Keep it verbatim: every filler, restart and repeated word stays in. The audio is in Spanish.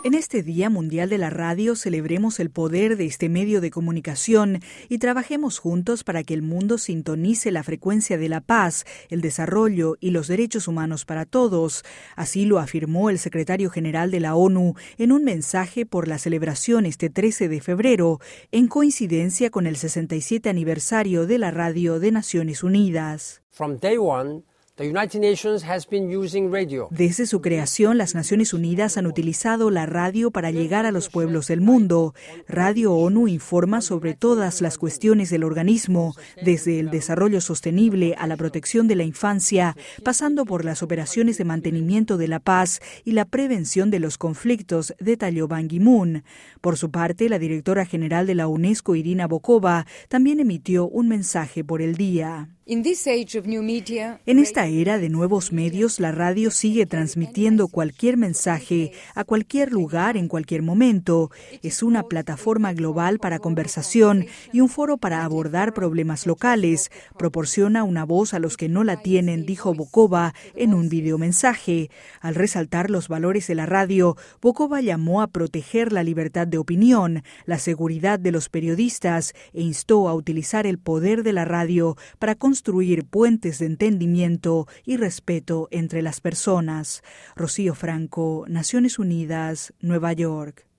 En este Día Mundial de la Radio celebremos el poder de este medio de comunicación y trabajemos juntos para que el mundo sintonice la frecuencia de la paz, el desarrollo y los derechos humanos para todos. Así lo afirmó el secretario general de la ONU en un mensaje por la celebración este trece de febrero, en coincidencia con el sesenta y siete aniversario de la Radio de Naciones Unidas. From day one, The United Nations has been using radio. Desde su creación, las Naciones Unidas han utilizado la radio para llegar a los pueblos del mundo. Radio ONU informa sobre todas las cuestiones del organismo, desde el desarrollo sostenible a la protección de la infancia, pasando por las operaciones de mantenimiento de la paz y la prevención de los conflictos, detalló Ban Ki-moon. Por su parte, la directora general de la UNESCO, Irina Bokova, también emitió un mensaje por el día. En esta era de nuevos medios, la radio sigue transmitiendo cualquier mensaje a cualquier lugar en cualquier momento. Es una plataforma global para conversación y un foro para abordar problemas locales. Proporciona una voz a los que no la tienen, dijo Bokova en un videomensaje. Al resaltar los valores de la radio, Bokova llamó a proteger la libertad de opinión, la seguridad de los periodistas e instó a utilizar el poder de la radio para construir puentes de entendimiento y respeto entre las personas. Rocío Franco, Naciones Unidas, Nueva York.